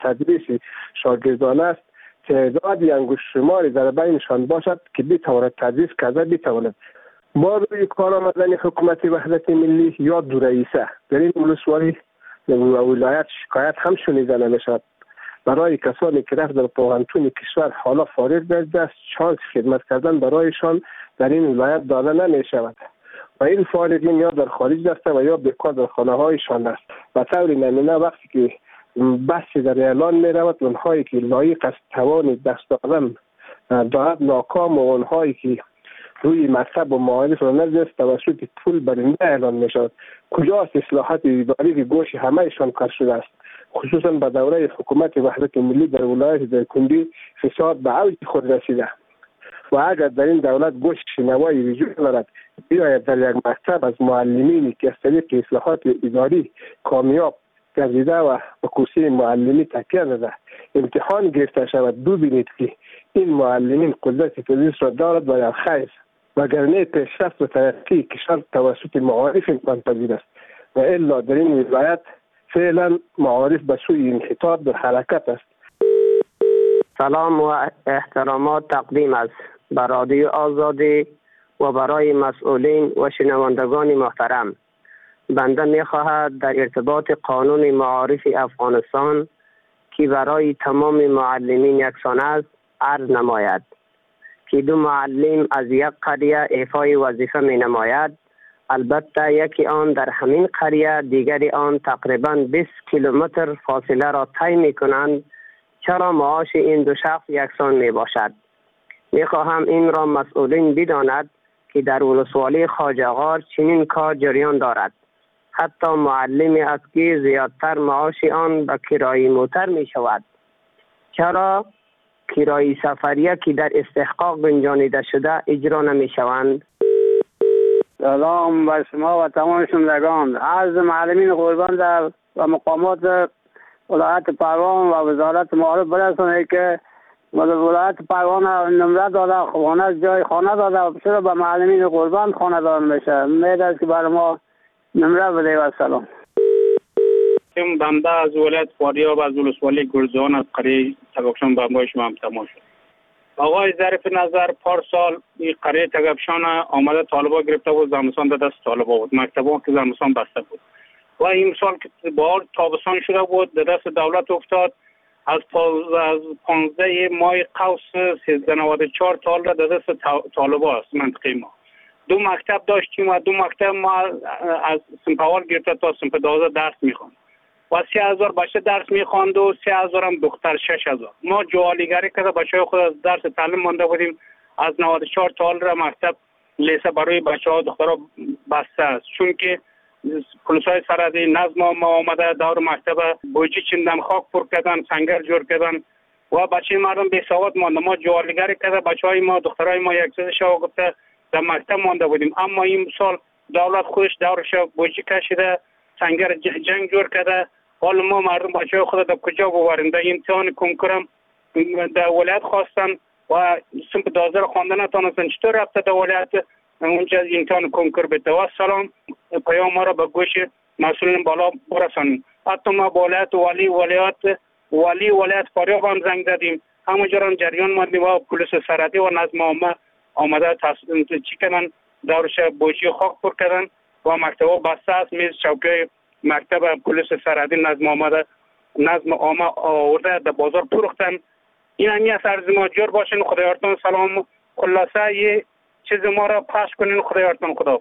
تدریس شاگردان است تعدادی انگشت شماری در بینشان باشد که بتواند تدریس کرده بتواند با روی کار آمدن حکومت وحدت ملی یا دو رئیسه در این ولسوالی و ولایت شکایت هم شنیده نمیشد. برای کسانی که رفت در پوهنتون کشور حالا فارغ گشته است چانس خدمت کردن برایشان در این ولایت داده نمی شود و این فارغین یا در خارج رفته و یا بیکار در خانه هایشان است. و طور نمونه وقتی که بحثی در اعلان می رود اونهایی که لایق است توان دست دادن دارد ناکام و اونهایی که روی مکتب و معارف را نزدست توسط پول برنده اعلان می شود. کجاست اصلاحات اداری که گوش همهشان کار شده است؟ خصوصا به دوره حکومت وحدت ملی در ولایت دایکنډي فساد به اوج خود رسیده و اگر در این دولت گوش شنوایی وجود دارد بیاید در یک مکتب از معلمینی که از طریق اصلاحات اداری کامیاب گردیده و به کرسی معلمی تکیه داده امتحان گرفته شود ببینید که این معلمین قدرت تدریس را دارد و یا خیر وگرنه پیشرفت و ترقی کشور توسط معارف امکان پذیر است و الا در این ولایت فعلا معارف به سوی انحطاط در حرکت است. سلام و احترامات تقدیم است به رادیو آزادی و برای مسئولین و شنوندگان محترم. بنده می خواهد در ارتباط قانون معارف افغانستان که برای تمام معلمین یکسان است عرض نماید که دو معلم از یک قریه ایفای وظیفه می نماید. البته یکی آن در همین قریه دیگری آن تقریبا 20 کیلومتر فاصله را طی می کنند. چرا معاش این دو شخص یکسان می باشد؟ می خواهم این را مسئولین بداند که در ولسوالی خواجه‌غار چنین کار جریان دارد. حتی معلمی است که زیادتر معاش آن به کرایه موتر می شود. چرا کرایه سفریه که در استحقاق گنجانیده شده اجرا نمی شوند؟ سلام بر شما و تمام شنوندگان. عرض معلمین قربان در و مقامات ولایت پروان و وزارت معارف برسانید که ولایت پروان نمره داده خانه جای خانه داده چرا به معلمین قربان خانه داده میشه؟ میده که برای ما نمره بده. و سلام. بنده از ولایت فاریاب از ولسوالی گرزان از قریه تگفشان بمبای شما هم تماس شد. آقای ظریف نظر پارسال این قریه تگفشان آمده طالبا گرفته بود زمستان در دست طالبا بود مکتبا که زمستان بسته بود و این سال که بار تابستان شده بود در دست دولت افتاد. از 15 ماه قوس 1394 تال را در دست طالبا است منطقه ما. دو مکتب داشتیم و دو مکتب ما از صنف اول گرفته تا صنف 12 درس میخواند و 3000 بچه درس میخواند و 3000 هم دختر 6000. ما جوالیگری کرده بچه خود از درس تعلیم مانده بودیم. از 94 تال را مکتب لیسه برای بچه ها دخترها بسته است چون که پلیس های سرحدی نظم ما آمده دور مکتب بوجی چندم خاک پر کردن سنگر جور کردن و بچه مردم بی سواد مانده. ما جوالیگری کرده بچه های ما دخترای ما یک چیز شو گفته در مکتب مانده بودیم. اما این سال دولت خودش دورش بوجی کشیده سنگر جنگ جور کرده. حالا ما مردم بچه های خود در کجا ببریم؟ در امتحان کنکورم در ولایت خواستن و صنف 12 خواندن نتونستن. چطور رفته در ولایت اونجا امتحان کنکور بده؟ و سلام پیام ما را به گوش مسئولین بالا برسانیم. حتی ما با ولایت فاریاب هم زنگ زدیم. همونجا هم جریان ماندیم و پلیس سرحدی و نظم عامه آمده چی کردن دورش بوجی خاک پر کردن و مکتبا بسته است. میز چوکای مکتب پلیس سرحدی نظم عامه آورده در بازار پروختن. این همی از عرض ما جور باشین. خدایارتان سلام. خلاصه یه چیز ما را پخش کنین. خدایارتان خدا.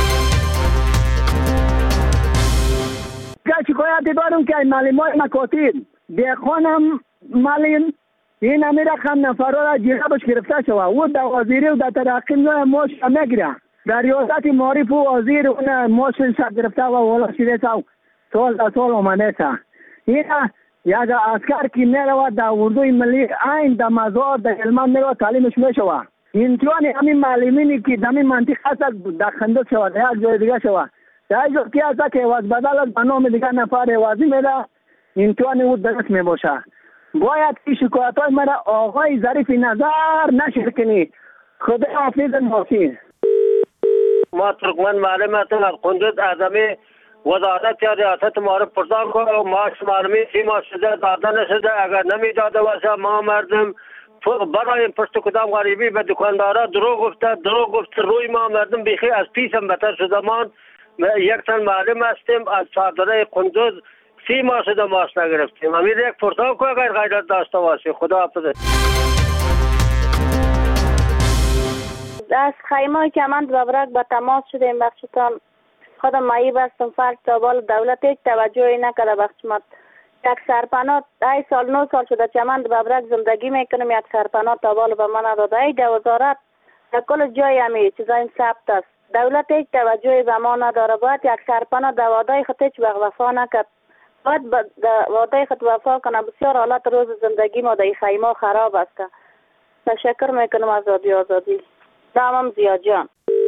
شکایتی دارم که معلمای مکاتب دیخوانم معلم این همه رقم نفرها را جیغبش گرفته شود او در وزیری و در ترقی ماش نگیره در ریاست معارف و وزیر اون ماش گرفته و والا شده سال آمده سا این یک اسکر که میرود در اردوی ملی این در مزار در علمان میرود تعلیمش میشود. امتحان همین معلمینی که در این منطقه هست در خندق شود در یک جای دیگه شود در یک جای که هست که عوض بدل از بنام دیگر نفر عوضی میده امتحان او درست میباشه. باید که شکایت های مرا آقای ظریف نظر نشر کنی. خدا حافظ محسن. ما ترکمن معلم هستم از قندوز اعظمی وزارت یا ریاست ما رو پرسان کنه و معاش معلومی 3 ماه شده داده نشده. اگر نمیداده باشه ما مردم برای پشت کدام غریبی به دکاندارا دروغ گفته روی ما مردم بیخی از پیسم بتر شده. ما یک تن معلم هستیم از صادره قندوز 3 ماه شده معاش نگرفتیم. امیر یک پرسان کنه اگر غیرت داشته باشه. خدا حافظ. از خیمه کمند ببرک به تماس شدیم بخشتان. خودم معیب هستم. فرق تابال دولت هیچ توجهی نکرده بخشمت. یک سرپناه 8 سال 9 سال شده چمند ببرک زندگی میکنم. یک سرپناه تابال به من نداده. ای در وزارت در کل جای همی چیزا این ثبت است. دولت هیچ توجهی به ما نداره. باید یک سرپناه در وعده خود هیچ وفا نکرد. باید وعده خود وفا کنه. بسیار حالت روز زندگی ما در خیمه خراب است. تشکر میکنم از رادیو آزادی. نامم زیاد جان.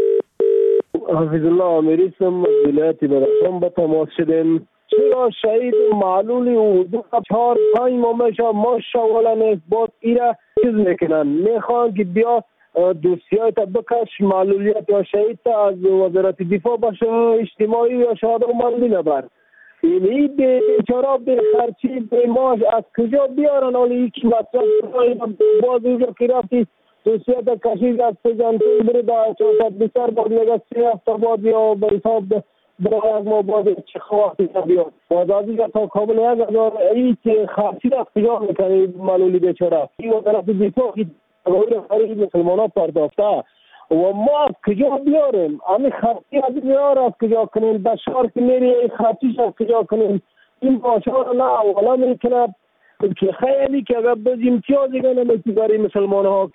حافظ الله آمیری سم ولایت بدخشان به تماس شدیم. چرا شهید معلولی حدود 4-5 ماه ماشاءالله باز ایره چیز میکنن میخوان که بیا دوسیای تا بکش معلولیت یا شهید تا از وزارت دفاع باشه اجتماعی یا شهاده مالی نبر. اینی بیچاره به خرچی به ماش از کجا بیارن؟ حالا یکی مصرف باز اینجا که رفتی دوسیه تا کشید از سجنتون بره در 420 باز نگه 3 هفته باز یا به حساب برای از ما باز چه خواهی بیاد وزادی که تا کابل 1000 ای که خرچی را کجا میکنه معلولی بیچاره این وزارت دفاع غیر خریج مسلمان ها پرداخته و ما از کجا بیاریم؟ همین خرچی از بیار از کجا کنیم؟ بشار که میری خرچیش از کجا کنیم؟ این باشار نه اولا میکنه که خیلی که اگر بز امتیازی که نمیتی برای مسلمان ها.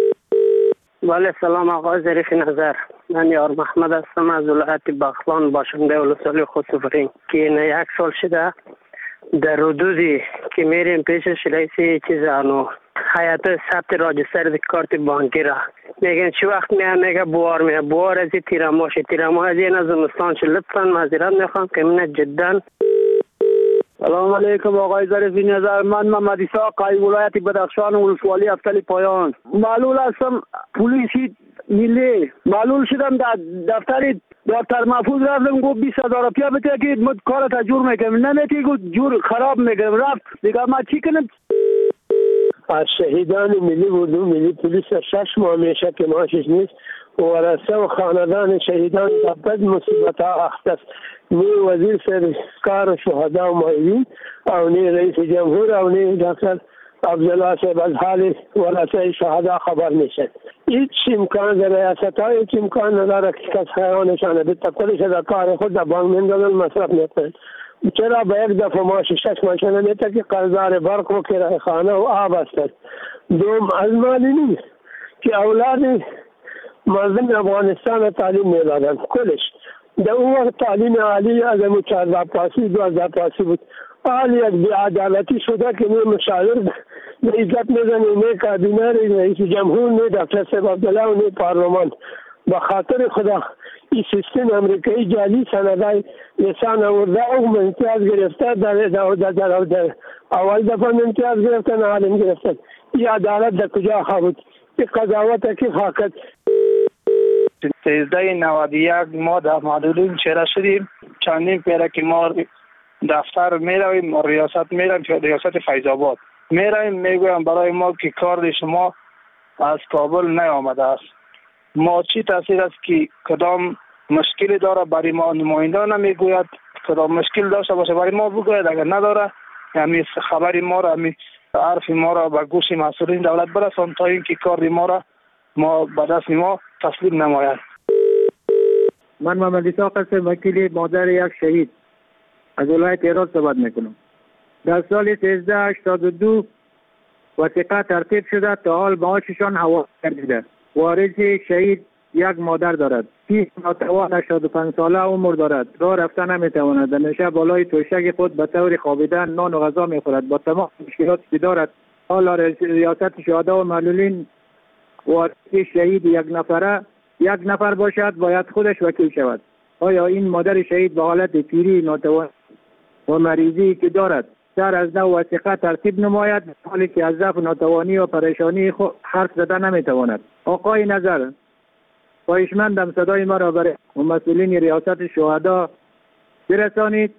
بله سلام آقای ظریف نظر. من یار محمد هستم از ولایت بغلان باشنده ولسوالی خودسپرین که یک سال شده در حدودی که میریم پیشش رئیس چیز آنو حیات ثبت راجستر کارت بانکی را میگن چه وقت میگه بوار از تیراماش از این از زمستان چه لطفا معذرت میخوام که من جدا. سلام علیکم آقای ظریف نظر. من محمد اسحاق ولایت بدخشان ولسوالی افتلی پایان معلول هستم. پلیسی ملی معلول شدم در دفتر دکتر محفوظ رفتم گفت 20000 روپیه بده که کارت جور میکنم نمیتی گفت جور خراب میکنم رفت دیگه ما چی کنم؟ از شهیدان ملی اردو ملی پلیس 6 ماه میشه که معاشش نیست ورثه و خاندان شهیدان بد مصیبت ها اخت است. نی وزیر سرکار شهدا و مایین او نی رئیس جمهور او نی دکتر عبدالله صاحب از حال ورثه شهدا خبر میشه. هیچ امکان در ریاست ها هیچ امکان نداره که کس خیانشانه به تکلیش در کار خود در بانک میندازن مصرف میکنن. چرا به یک دفعه معاش 6 ماه نمیده که قرضدار برق و کرایه خانه و آب است. دوم از مالی نیست که اولاد مردم افغانستان تعلیم میدادن کلش. در اون وقت تعلیم عالی از امو 14 پاسی 12 پاسی بود. حال یک بی‌عدالتی شده که نه مشاور نه عزت میزنی نه کابینه رئیس جمهور نه دکتر صاحب عبدالله و نه پارلمان. به خاطر خدا این سیستم امریکایی جعلی سندای نشان آورده او امتیاز گرفته در اول دفعه امتیاز گرفتن عالم گرفتن. این عدالت در کجا خواهد؟ این قضاوت که خواهد 1391 ما در معلولین چهره شدیم. چندین پیره که ما دفتر میرویم و ریاست میرویم که ریاست فیض آباد میرویم میگویم برای ما که کار شما از کابل نیامده است. ما چی تاثیر است که کدام مشکلی داره برای ما نماینده نمیگوید، کدام مشکل داشته باشه برای ما بگوید، اگر نداره یعنی خبری ما را عرف ما را به گوش مسئولین دولت برسان تا اینکه کار ما به دست ما تسلیم نماید. من محمد اسحاق هستم، وکیل مادر یک شهید از ولایت هرات صحبت میکنم. در سال 1382 وثیقه ترتیب شده تا حال معاششان حواله گردیده. وارث شهید یک مادر دارد. 30 ناتوان 85 ساله عمر دارد. راه رفتن نمیتواند. همیشه بالای توشک خود به طور خوابیدن نان و غذا میخورد. با تمام مشکلاتی که دارد. حالا ریاست شهدا و معلولین وارث شهید یک نفر باشد باید خودش وکیل شود. آیا این مادر شهید به حالت پیری ناتوان و مریضی که دارد سر از نو وثیقه ترتیب نماید، حالی که از ضعف ناتوانی و پریشانی خود حرف زدن نمیتواند؟ آقای نظر، خواهشمندم صدای ما را برای مسئولین ریاست شهدا برسانید.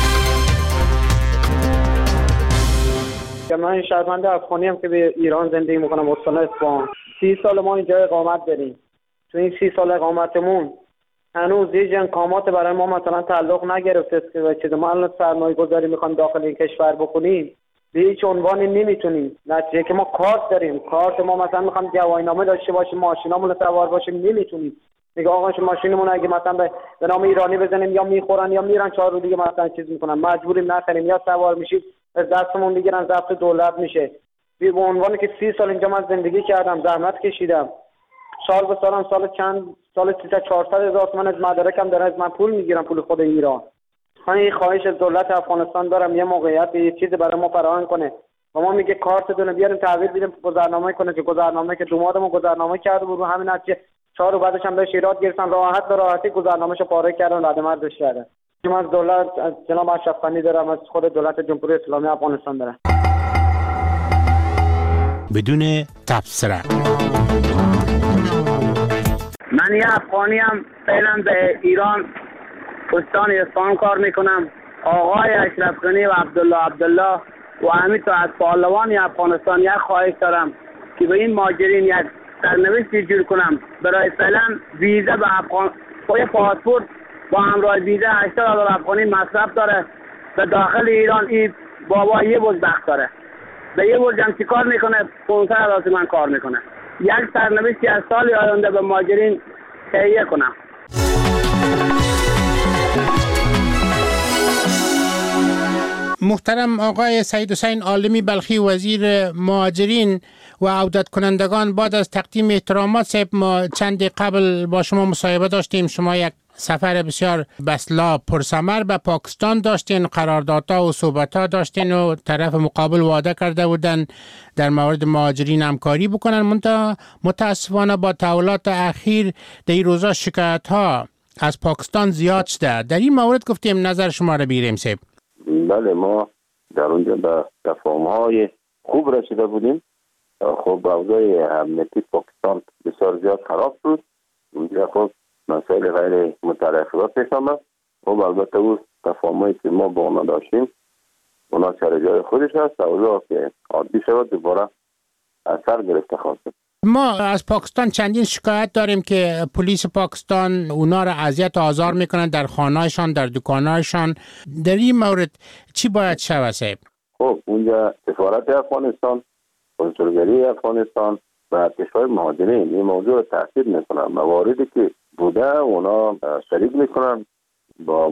من شهروند افغانی هم که به ایران زندگی میکنم، استان اصفهان. 30 سال ما اینجا اقامت داریم. تو این 30 سال اقامتمون هنوز هیچ امکانات برای ما مثلا تعلق نگرفته که چیز ما الان سرمایه گذاری میخوایم داخل این کشور بکنیم به هیچ عنوانی نمیتونیم. نتیجه که ما کارت داریم، کارت ما مثلا میخوایم گواهینامه داشته باشیم، ماشینامون سوار باشیم، نمیتونیم. میگه آقا ماشینمون اگه مثلا به نام ایرانی بزنیم یا میخورن یا میرن 4 روز دیگه مثلا چیز میکنن، مجبوریم نخریم یا سوار میشیم از دستمون میگیرن، ضبط دولت میشه. به عنوانی که 30 سال اینجا من زندگی کردم، زحمت کشیدم، سال به سالم سال 300-400 هزار تومان از مدارکم داره از من پول میگیرم، پول خود ایران. من یه خواهش از دولت افغانستان دارم یه موقعیت یه چیز برای ما فراهم کنه. و ما میگه کارت دونه بیاریم تحویل بدیم گذرنامه کنه، که گذرنامه که دومادمون گذرنامه کرده بود، همین نتیجه 4 روز بعدش هم بهش ایراد گرفتن، راحت به راحتی گذرنامه‌شو پاره کردن، رد مردش کردن. من از دولت، از جناب اشرف غنی دارم، از خود دولت جمهوری اسلامی افغانستان دارم. بدون تبصره. من یه افغانی هم فعلا به ایران استان اصفهان کار میکنم. آقای اشرف غنی و عبدالله و همینطور از پهلوان افغانستان یک خواهش دارم که به این مهاجرین یک سرنوشتی جور کنم. برای فعلا ویزا به افغان یه پاسپورت با همراه ویزا 80,000 افغانی مصرف داره. به داخل ایران این بابا یه بزبخت داره، به یه برجم چی کار میکنه؟ 500,000 من کار میکنه. یک سرنوشتی از سال آینده به مهاجرین تهیه کنم. محترم آقای سعید حسین عالمی بلخی، وزیر مهاجرین و عودت کنندگان، بعد از تقدیم احترامات صاحب، ما چند قبل با شما مصاحبه داشتیم. شما یک سفر بسیار بسلا پرثمر به پاکستان داشتین، قراردادها و صحبت‌ها داشتین و طرف مقابل وعده کرده بودن در مورد مهاجرین همکاری بکنن. متاسفانه با تحولات اخیر در این روزا شکایت‌ها از پاکستان زیاد شده. در این مورد گفتیم نظر شما را بگیریم صاحب. بله، ما در اونجا به تفاهم‌های خوب رسیده بودیم. خب اوضاع امنیتی پاکستان بسیار زیاد خراب شد. اونجا خب مسائل غیر مترقبات پیش آمد. خب البته اون تفاهم‌هایی که ما با اونا داشتیم اونا سر جای خودش هست. اوضاع که عادی شود دوباره اثر گرفته خواست. ما از پاکستان چندین شکایت داریم که پلیس پاکستان اونا را اذیت و آزار میکنن در خانه‌هایشان، در دکان‌هایشان. در این مورد چی باید شود صاحب؟ خب اونجا سفارت افغانستان، کنسولگری افغانستان و کشور مهاجرین این موضوع رو تاکید میکنن. مواردی که بوده اونا شریک میکنن با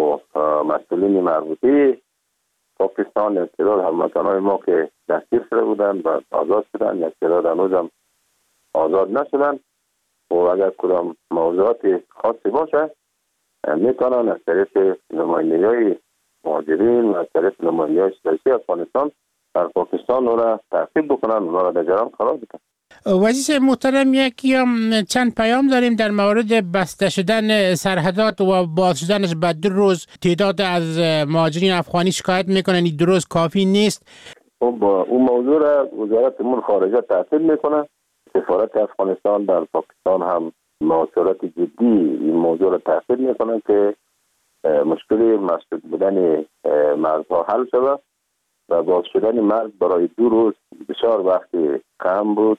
مسئولین مربوطه پاکستان. یک تعداد هموطنان ما که دستگیر شده بودن و آزاد شدن، یک تعداد هنوز هم آزاد نشدن. و اگر کدام موضوعات خاصی باشه میتونن از طریق نمایندگی مهاجرین و از طریق نمایندگی سیاسی افغانستان در پاکستان او را تعقیب بکنن، اونا را در جریان قرار بدن. وزیر محترم، چند پیام داریم در مورد بسته شدن سرحدات و باز شدنش بعد 2 روز. تعداد از مهاجرین افغانی شکایت میکنن این 2 روز کافی نیست. خب اون موضوع را وزارت امور خارجه تعقیب میکنه. سفارت افغانستان در پاکستان هم مواصلات جدی این موضوع را تعقیب میکنه که مشکل مسدود بودن مرزها حل شود و باز شدن مرز برای 2 روز بسیار وقت کم بود،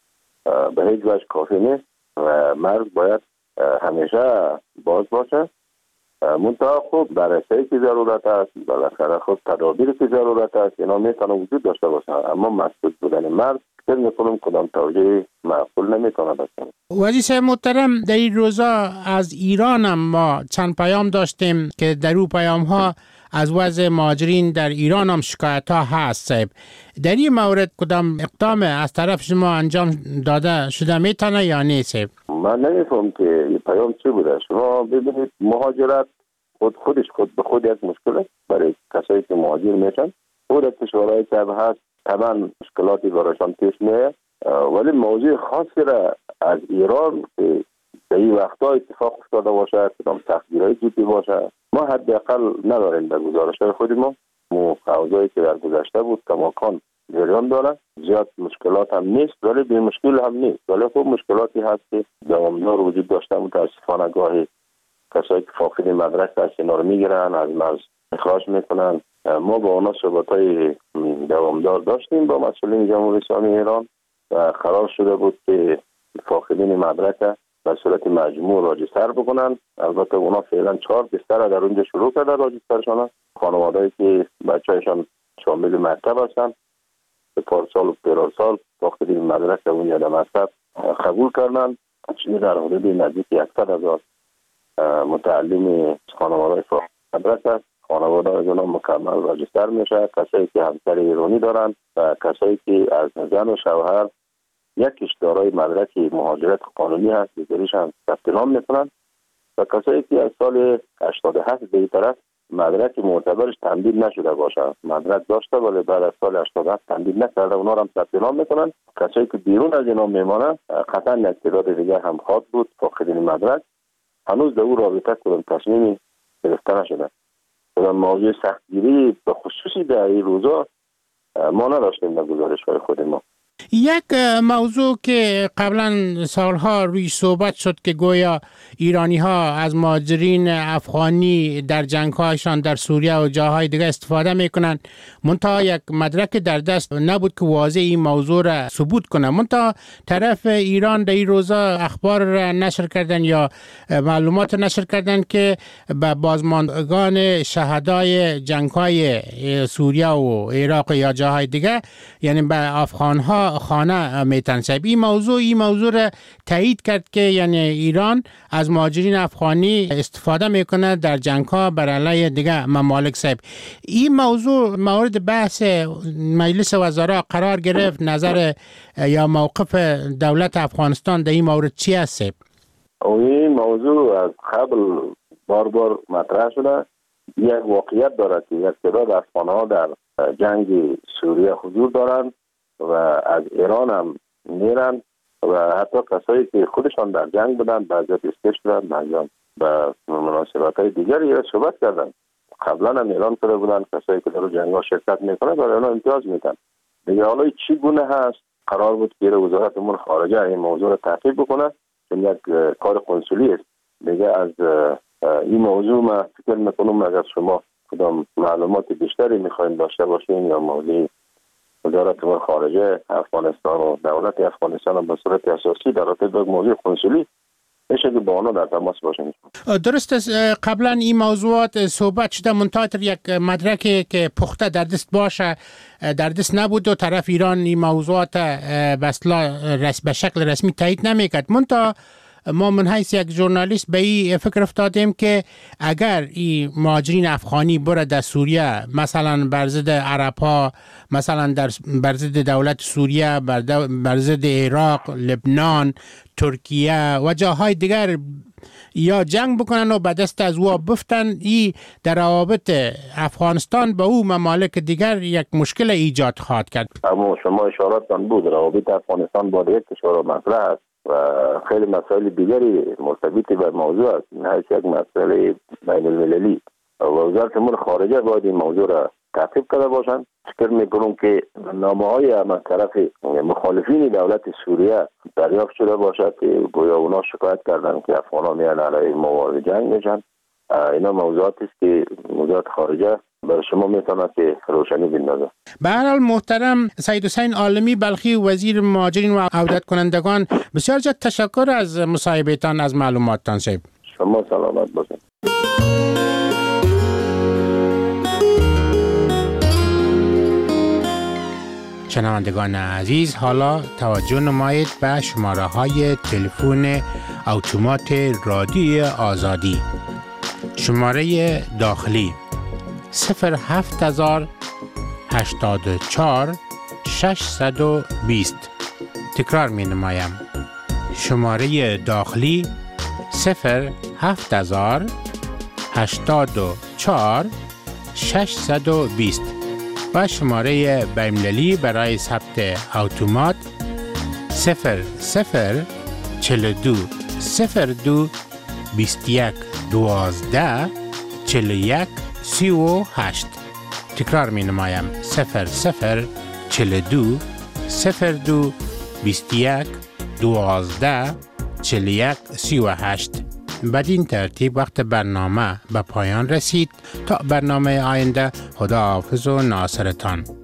به هیچ وجه کافی نیست و مرز باید همیشه باز باشه. منتها خب بررسی که ضرورت است، بالاخره خب تدابیر که ضرورت است اینا میتونه وجود داشته باشه، اما مسدود بودن مرز فکر میکنم کدام توجیه معقول نمیتونه باشه. وزیر محترم، در این روزا از ایران هم ما چند پیام داشتیم که در اون پیام ها از وضع مهاجرین در ایران هم شکایت ها هست صاحب. در این مورد کدام اقدام از طرف شما انجام داده شده میتونه یا نیست صاحب؟ من نمیفهم که این پیام چی بوده. شما ببینید مهاجرت خود به خود یک مشکل است برای کسایی که مهاجر میشن. خود کشورهایی که هست طبعا مشکلاتی برایشان پیش میاد، ولی موضوع خاصی را از ایران که در این وقتا اتفاق افتاده باشه، کدام تقدیرهای جدی باشه، ما حداقل نداریم در گزارش‌های خود ما. اوضاعی که در گذشته بود کماکان جریان داره. زیاد مشکلات هم نیست ولی بی مشکل هم نیست، ولی خب مشکلاتی هست که دوامدار وجود داشته. متاسفانه گاهی کسایی که فاقد مدرک هست اینا رو میگیرن، از مرز اخراج میکنن. ما با اونا صحبت‌های دوامدار داشتیم با مسئولین جمهوری اسلامی ایران و قرار شده بود که فاقدین مدرک به صورت مجموع راجستر بکنن. البته اونا فعلا 4 بستر در اونجا شروع کردن راجسترشان. خانواده‌ای که بچه‌شان شامل مکتب هستن به پارسال و پیرارسال فاقدین مدرک اونجا در مکتب قبول کردن. چیزی در حدود نزدیک 100,000 متعلم خانواده فاقد مدرک است. خانواده از اونا مکمل راجستر میشه. کسایی که همسر ایرانی دارن و کسایی که از زن و شوهر یکیش دارای مدرک مهاجرت قانونی هست دیگریش هم ثبت نام میکنن و کسایی که از سال 87 به این طرف مدرک معتبرش تمدید نشده باشه، مدرک داشته ولی بعد از سال 87 تمدید نکرده، اونا هم ثبت نام میکنن. کسایی که بیرون از اینا میمانن قطعا یک تعداد دیگه هم خواهد بود فاقدین مدرک. هنوز در او رابطه کدام تصمیمی گرفته نشده. کدام موضوع سختگیری به خصوصی در این روزا ما نداشتیم در گزارش‌های خود ما. یک موضوع که قبلا سالها روی صحبت شد که گویا ایرانی ها از مهاجرین افغانی در جنگ هایشان در سوریه و جاهای دیگه استفاده میکنن، منتها یک مدرک در دست نبود که واضح این موضوع را ثبوت کنه. منتها طرف ایران در این روزا اخبار را نشر کردن یا معلومات نشر کردن که به بازماندگان شهدای جنگ های سوریه و عراق یا جاهای دیگه، یعنی به افغان ها خانه میتنسب. این موضوع را تایید کرد که یعنی ایران از مهاجرین افغانی استفاده میکنه در جنگ ها بر علیه دیگه ممالک صاحب. این موضوع مورد بحث مجلس وزرا قرار گرفت. نظر یا موقف دولت افغانستان در این مورد چی است؟ این موضوع از قبل بار مطرح شده. یک واقعیت دارد که یک تعداد افغان ها در جنگ سوریه حضور دارند و از ایران هم میرن و حتی کسایی که خودشان در جنگ بودن بعضی اسکش شدن، بعضی به مناسبت‌های دیگری صحبت کردن. قبلا هم اعلان کرده بودن کسایی که در جنگ ها شرکت میکنن برای اونا امتیاز میدن. دیگه حالا چی گونه هست؟ قرار بود که وزارت امور خارجه این موضوع رو تعقیب بکنه، چون یک کار قنصلی است. دیگه از این موضوع ما فکر میکنم اگر شما کدام معلومات بیشتری میخواین داشته باشین یا موضوع وزارت امور خارجه افغانستان و دولت افغانستان به صورت اساسی در رابطه با موضوع قنصلی میشه که با آنها در تماس باشیم. درست است. قبلا این موضوعات صحبت شده، منتها یک مدرکی که پخته در دست باشه در دست نبود و طرف ایران این موضوعات به شکل رسمی تایید نمیکرد. منتها ما من حیث یک ژورنالیست به این فکر افتادیم که اگر این مهاجرین افغانی بره در سوریه، مثلا بر ضد عرب ها، مثلا بر ضد دولت سوریه، بر ضد عراق، لبنان، ترکیه و جاهای دیگر یا جنگ بکنن و به دست از او بفتن، این در روابط افغانستان با او ممالک دیگر یک مشکل ایجاد خواهد کرد. اما شما اشاراتتان بود روابط افغانستان با یک کشور مطرح است و خیلی مسائل دیگری مرتبط به موضوع است. این یک مسئله بین المللی و وزارت امور خارجه باید این موضوع را تعقیب کرده باشند. فکر میکنم که نامه‌های از طرف مخالفین دولت سوریه دریافت شده باشد که گویا اونا شکایت کردن که افغان‌ها میان علیه موارد جنگ میشن. اینا موضوعاتی است که وزارت خارجه برای شما میتونه که روشنی بندازه. به هر حال محترم سید حسین عالمی بلخی وزیر مهاجرین و عودت کنندگان، بسیار زیاد تشکر از مصاحبهتان، از معلوماتتان. شما سلامت باشید. شنوندگان عزیز، حالا توجه نمایید به شماره های تلفن اتومات رادیوی آزادی. شماره داخلی 07084 620. تکرار می نمایم. شماره داخلی 07084 620 و شماره بین‌المللی برای ثبت اتومات 0042 02 21 12 41 38. تکرار می نمایم 0042 02 21 12 41 38. بدین ترتیب وقت برنامه به پایان رسید. تا برنامه آینده، خداحافظ و ناصرتان.